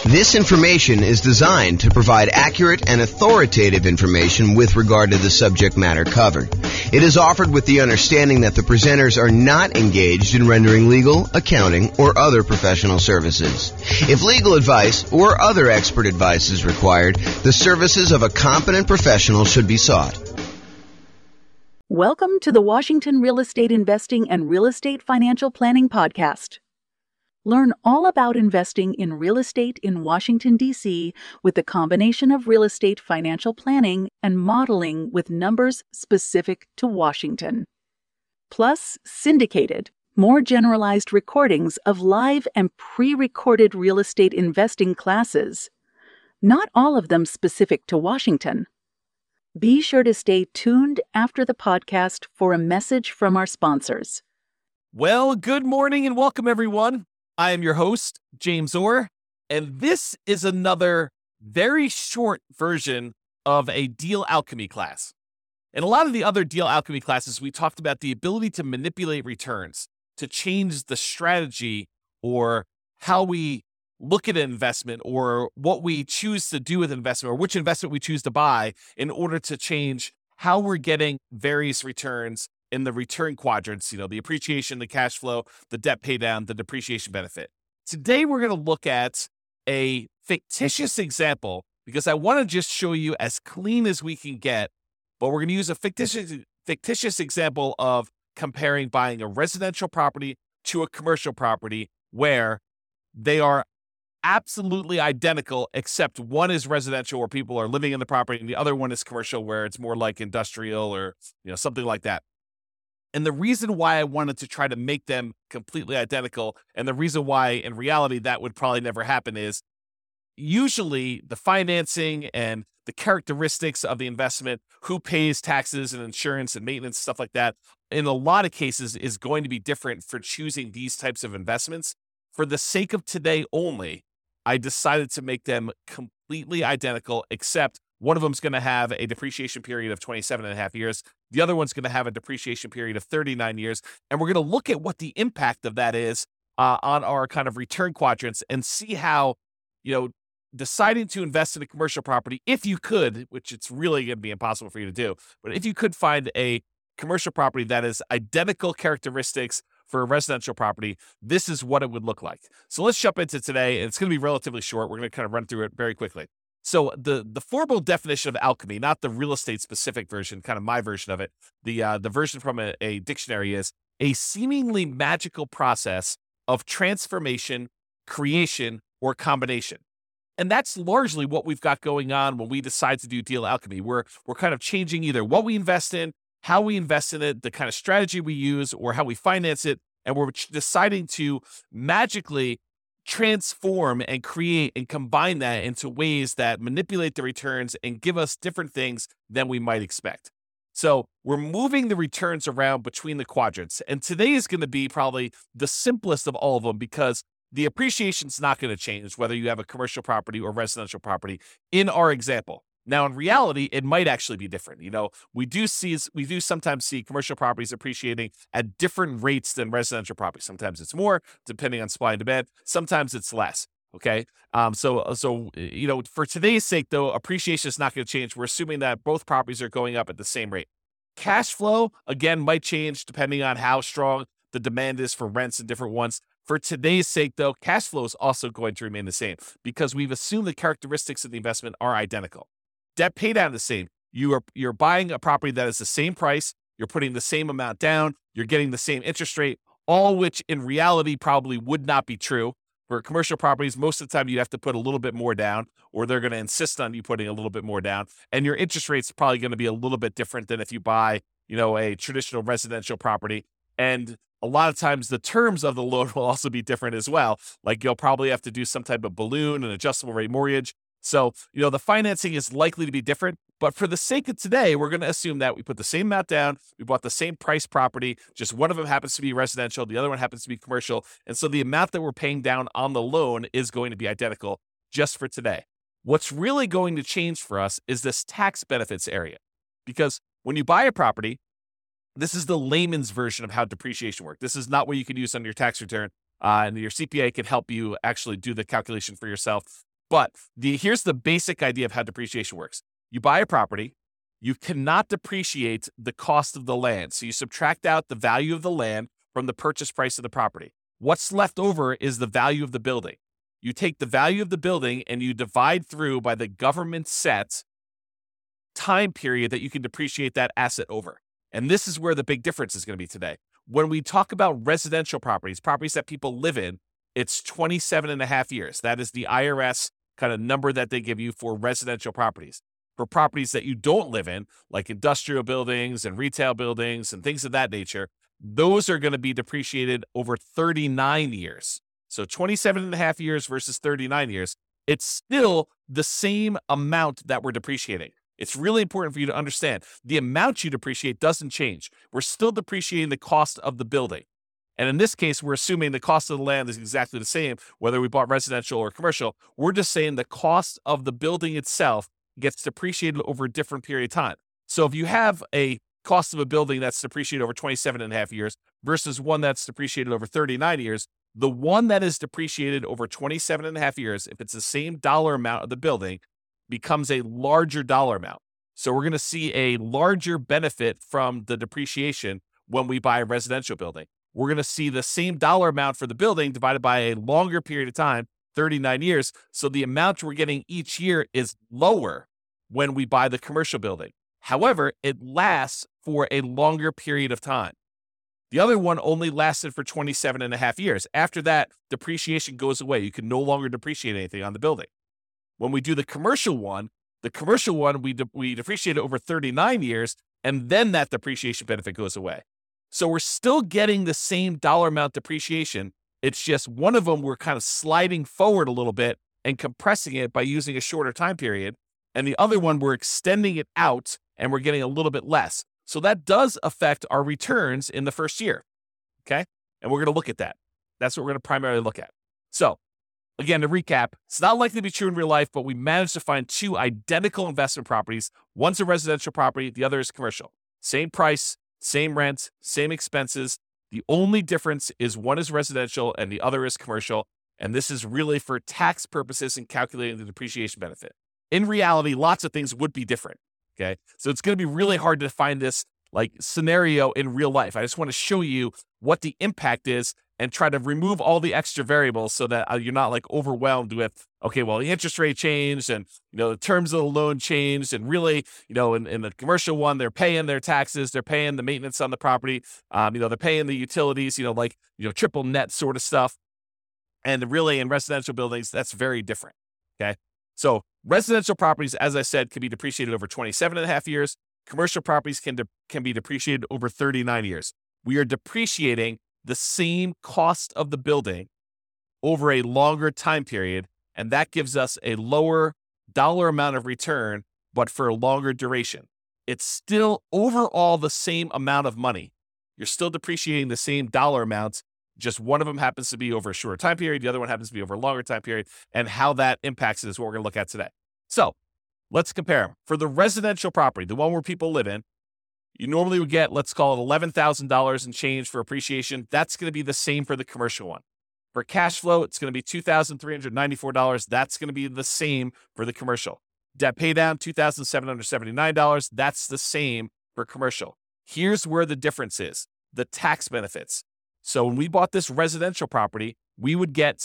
This information is designed to provide accurate and authoritative information with regard to the subject matter covered. It is offered with the understanding that the presenters are not engaged in rendering legal, accounting, or other professional services. If legal advice or other expert advice is required, the services of a competent professional should be sought. Welcome to the Washington Real Estate Investing and Real Estate Financial Planning Podcast. Learn all about investing in real estate in Washington, D.C. with the combination of real estate financial planning and modeling with numbers specific to Washington. Plus, syndicated, more generalized recordings of live and pre-recorded real estate investing classes, not all of them specific to Washington. Be sure to stay tuned after the podcast for a message from our sponsors. Well, good morning and welcome, everyone. I am your host, James Orr, and this is another very short version of a deal alchemy class. In a lot of the other deal alchemy classes, we talked about the ability to manipulate returns, to change the strategy or how we look at an investment or what we choose to do with investment or which investment we choose to buy in order to change how we're getting various returns in the return quadrants, the appreciation, the cash flow, the debt pay down, the depreciation benefit. Today, we're going to look at a fictitious example because I want to just show you as clean as we can get, but we're going to use a fictitious example of comparing buying a residential property to a commercial property where they are absolutely identical, except one is residential where people are living in the property and the other one is commercial where it's more like industrial or something like that. And the reason why I wanted to try to make them completely identical, and the reason why in reality that would probably never happen, is usually the financing and the characteristics of the investment, who pays taxes and insurance and maintenance, stuff like that, in a lot of cases is going to be different for choosing these types of investments. For the sake of today only, I decided to make them completely identical, except one of them is going to have a depreciation period of 27 and a half years. The other one's going to have a depreciation period of 39 years. And we're going to look at what the impact of that is on our kind of return quadrants and see how, deciding to invest in a commercial property, if you could, which it's really going to be impossible for you to do, but if you could find a commercial property that is identical characteristics for a residential property, this is what it would look like. So let's jump into today. It's going to be relatively short. We're going to kind of run through it very quickly. So the formal definition of alchemy, not the real estate specific version, kind of my version of it, the version from a dictionary is a seemingly magical process of transformation, creation, or combination. And that's largely what we've got going on when we decide to do deal alchemy. We're kind of changing either what we invest in, how we invest in it, the kind of strategy we use, or how we finance it, and we're deciding to magically transform and create and combine that into ways that manipulate the returns and give us different things than we might expect. So we're moving the returns around between the quadrants. And today is going to be probably the simplest of all of them because the appreciation is not going to change whether you have a commercial property or residential property in our example. Now, in reality, it might actually be different. We do sometimes see commercial properties appreciating at different rates than residential properties. Sometimes it's more, depending on supply and demand. Sometimes it's less. Okay. So for today's sake, though, appreciation is not going to change. We're assuming that both properties are going up at the same rate. Cash flow, again, might change depending on how strong the demand is for rents and different ones. For today's sake, though, cash flow is also going to remain the same because we've assumed the characteristics of the investment are identical. Debt pay down the same. You're buying a property that is the same price. You're putting the same amount down. You're getting the same interest rate, all which in reality probably would not be true. For commercial properties, most of the time you have to put a little bit more down, or they're going to insist on you putting a little bit more down. And your interest rate's probably going to be a little bit different than if you buy, a traditional residential property. And a lot of times the terms of the loan will also be different as well. Like you'll probably have to do some type of balloon, an adjustable rate mortgage. So, the financing is likely to be different, but for the sake of today, we're going to assume that we put the same amount down, we bought the same price property, just one of them happens to be residential, the other one happens to be commercial, and so the amount that we're paying down on the loan is going to be identical just for today. What's really going to change for us is this tax benefits area, because when you buy a property, this is the layman's version of how depreciation works. This is not what you can use on your tax return, and your CPA can help you actually do the calculation for yourself. But here's the basic idea of how depreciation works. You buy a property, you cannot depreciate the cost of the land. So you subtract out the value of the land from the purchase price of the property. What's left over is the value of the building. You take the value of the building and you divide through by the government set time period that you can depreciate that asset over. And this is where the big difference is going to be today. When we talk about residential properties, properties that people live in, it's 27 and a half years. That is the IRS kind of number that they give you for residential properties. For properties that you don't live in, like industrial buildings and retail buildings and things of that nature, those are going to be depreciated over 39 years. So 27 and a half years versus 39 years, it's still the same amount that we're depreciating. It's really important for you to understand the amount you depreciate doesn't change. We're still depreciating the cost of the building. And in this case, we're assuming the cost of the land is exactly the same, whether we bought residential or commercial. We're just saying the cost of the building itself gets depreciated over a different period of time. So if you have a cost of a building that's depreciated over 27 and a half years versus one that's depreciated over 39 years, the one that is depreciated over 27 and a half years, if it's the same dollar amount of the building, becomes a larger dollar amount. So we're going to see a larger benefit from the depreciation when we buy a residential building. We're going to see the same dollar amount for the building divided by a longer period of time, 39 years. So the amount we're getting each year is lower when we buy the commercial building. However, it lasts for a longer period of time. The other one only lasted for 27 and a half years. After that, depreciation goes away. You can no longer depreciate anything on the building. When we do the commercial one, we depreciate it over 39 years, and then that depreciation benefit goes away. So we're still getting the same dollar amount depreciation. It's just one of them we're kind of sliding forward a little bit and compressing it by using a shorter time period. And the other one, we're extending it out and we're getting a little bit less. So that does affect our returns in the first year. Okay. And we're going to look at that. That's what we're going to primarily look at. So again, to recap, it's not likely to be true in real life, but we managed to find two identical investment properties. One's a residential property. The other is commercial. Same price, same rent, same expenses. The only difference is one is residential and the other is commercial. And this is really for tax purposes and calculating the depreciation benefit. In reality, lots of things would be different. Okay. So it's going to be really hard to find this like scenario in real life. I just want to show you what the impact is and try to remove all the extra variables so that you're not like overwhelmed with, okay, well, the interest rate changed and, the terms of the loan changed. And really, in the commercial one, they're paying their taxes, they're paying the maintenance on the property. They're paying the utilities, triple net sort of stuff. And really in residential buildings, that's very different. Okay. So residential properties, as I said, can be depreciated over 27 and a half years. Commercial properties can be depreciated over 39 years. We are depreciating the same cost of the building over a longer time period, and that gives us a lower dollar amount of return, but for a longer duration. It's still overall the same amount of money. You're still depreciating the same dollar amounts, just one of them happens to be over a shorter time period, the other one happens to be over a longer time period, and how that impacts it is what we're going to look at today. So let's compare them. For the residential property, the one where people live in, you normally would get, let's call it $11,000 and change for appreciation. That's going to be the same for the commercial one. For cash flow, it's going to be $2,394. That's going to be the same for the commercial. Debt pay down, $2,779. That's the same for commercial. Here's where the difference is, the tax benefits. So when we bought this residential property, we would get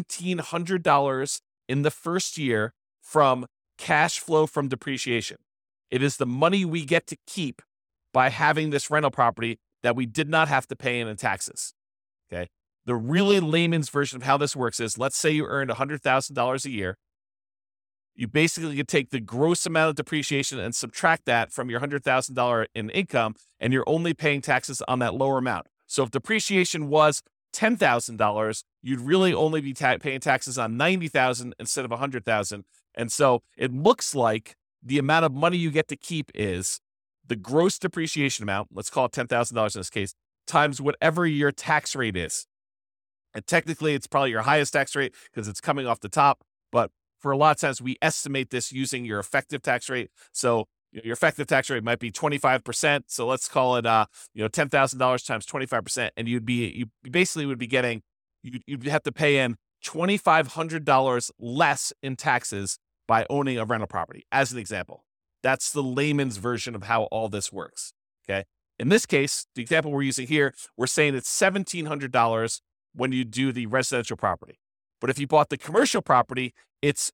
$1,700 in the first year from cash flow from depreciation. It is the money we get to keep by having this rental property that we did not have to pay in taxes. Okay. The really layman's version of how this works is, let's say you earned $100,000 a year. You basically could take the gross amount of depreciation and subtract that from your $100,000 in income, and you're only paying taxes on that lower amount. So if depreciation was $10,000, you'd really only be paying taxes on $90,000 instead of $100,000. And so it looks like the amount of money you get to keep is the gross depreciation amount, let's call it $10,000 in this case, times whatever your tax rate is. And technically, it's probably your highest tax rate because it's coming off the top. But for a lot of times, we estimate this using your effective tax rate. So your effective tax rate might be 25%. So let's call it, $10,000 times 25%. And you basically would be getting, you'd have to pay in $2,500 less in taxes by owning a rental property, as an example. That's the layman's version of how all this works, okay? In this case, the example we're using here, we're saying it's $1,700 when you do the residential property. But if you bought the commercial property, it's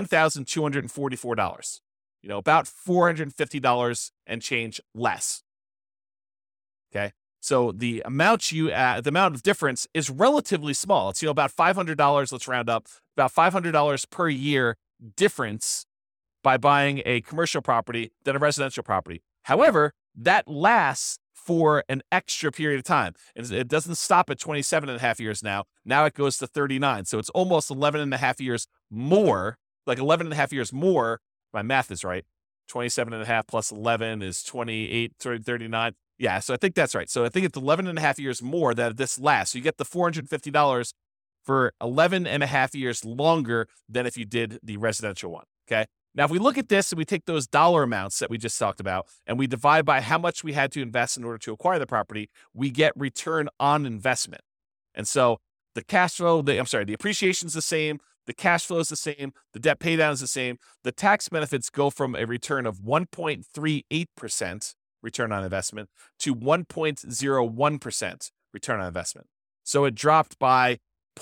$1,244, about $450 and change less, okay? So the amount of difference is relatively small. It's, about $500, let's round up, about $500 per year difference by buying a commercial property than a residential property. However, that lasts for an extra period of time. It doesn't stop at 27 and a half years now. Now it goes to 39. So it's almost 11 and a half years more, like 11 and a half years more. My math is right. 27 and a half plus 11 is 28, 39. Yeah, so I think that's right. So I think it's 11 and a half years more that this lasts. So you get the $450 for 11 and a half years longer than if you did the residential one, okay? Now, if we look at this and we take those dollar amounts that we just talked about and we divide by how much we had to invest in order to acquire the property, we get return on investment. And so the cash flow, the appreciation is the same, the cash flow is the same, the debt pay down is the same. The tax benefits go from a return of 1.38% return on investment to 1.01% return on investment. So it dropped by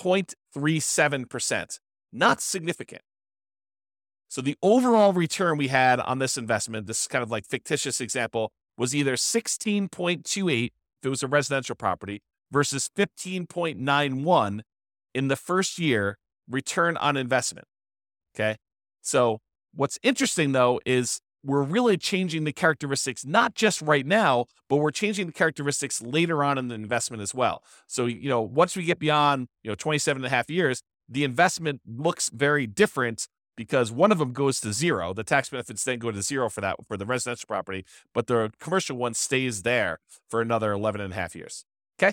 0.37%. Not significant. So the overall return we had on this investment, this kind of like fictitious example, was either 16.28 if it was a residential property versus 15.91 in the first year return on investment. Okay. So what's interesting though is we're really changing the characteristics, not just right now, but we're changing the characteristics later on in the investment as well. So, once we get beyond, 27 and a half years, the investment looks very different because one of them goes to zero. The tax benefits then go to zero for the residential property, but the commercial one stays there for another 11 and a half years. Okay.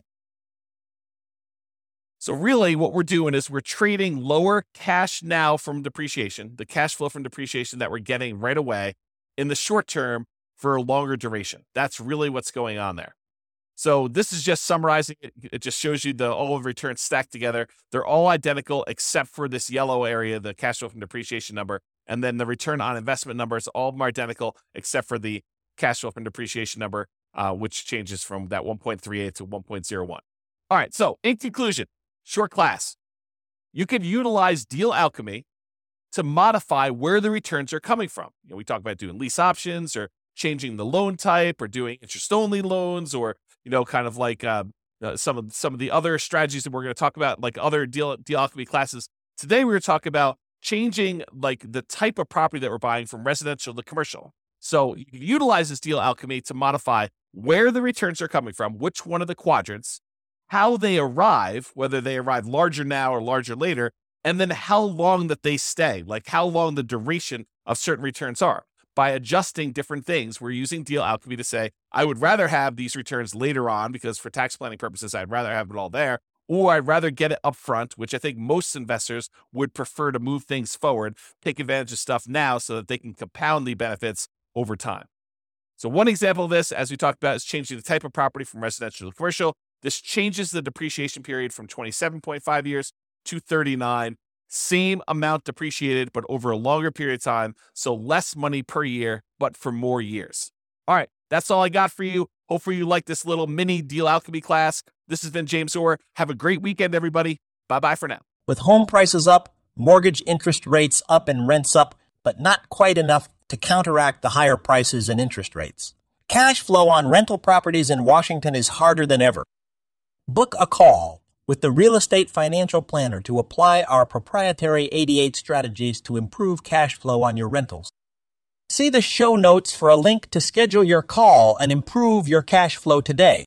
So really what we're doing is we're trading lower cash now from depreciation, the cash flow from depreciation that we're getting right away in the short term for a longer duration. That's really what's going on there. So this is just summarizing it. It just shows you all of the returns stacked together. They're all identical except for this yellow area, the cash flow from depreciation number. And then the return on investment numbers, all of them are identical except for the cash flow from depreciation number, which changes from that 1.38 to 1.01. All right. So in conclusion, short class, you could utilize deal alchemy to modify where the returns are coming from. We talk about doing lease options or changing the loan type or doing interest-only loans or, kind of like some of the other strategies that we're going to talk about, like other deal alchemy classes. Today, we're going to talk about changing like the type of property that we're buying from residential to commercial. So you can utilize this deal alchemy to modify where the returns are coming from, which one of the quadrants, how they arrive, whether they arrive larger now or larger later, and then how long that they stay, like how long the duration of certain returns are. By adjusting different things, we're using deal alchemy to say, I would rather have these returns later on because for tax planning purposes, I'd rather have it all there, or I'd rather get it up front, which I think most investors would prefer to move things forward, take advantage of stuff now so that they can compound the benefits over time. So one example of this, as we talked about, is changing the type of property from residential to commercial. This changes the depreciation period from 27.5 years to 39. Same amount depreciated, but over a longer period of time. So less money per year, but for more years. All right. That's all I got for you. Hopefully you like this little mini deal alchemy class. This has been James Orr. Have a great weekend, everybody. Bye-bye for now. With home prices up, mortgage interest rates up and rents up, but not quite enough to counteract the higher prices and interest rates. Cash flow on rental properties in Washington is harder than ever. Book a call with the Real Estate Financial Planner to apply our proprietary 88 strategies to improve cash flow on your rentals. See the show notes for a link to schedule your call and improve your cash flow today.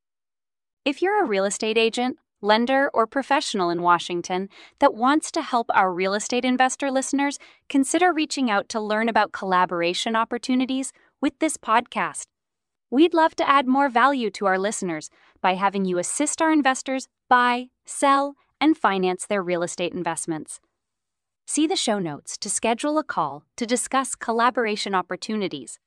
If you're a real estate agent, lender, or professional in Washington that wants to help our real estate investor listeners, consider reaching out to learn about collaboration opportunities with this podcast. We'd love to add more value to our listeners by having you assist our investors buy, sell, and finance their real estate investments. See the show notes to schedule a call to discuss collaboration opportunities.